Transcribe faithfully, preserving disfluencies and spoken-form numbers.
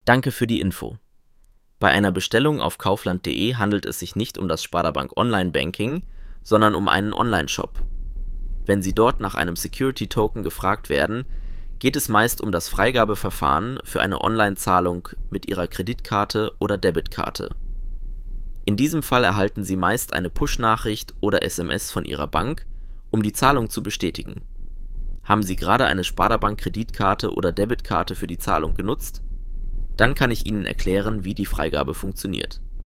Danke für die Info. Bei einer Bestellung auf kaufland punkt de handelt es sich nicht um das Sparda-Bank Online-Banking, sondern um einen Online-Shop. Wenn Sie dort nach einem Security-Token gefragt werden, geht es meist um das Freigabeverfahren für eine Online-Zahlung mit Ihrer Kreditkarte oder Debitkarte. In diesem Fall erhalten Sie meist eine Push-Nachricht oder S M S von Ihrer Bank, um die Zahlung zu bestätigen. Haben Sie gerade eine Sparda-Bank-Kreditkarte oder Debitkarte für die Zahlung genutzt? Dann kann ich Ihnen erklären, wie die Freigabe funktioniert.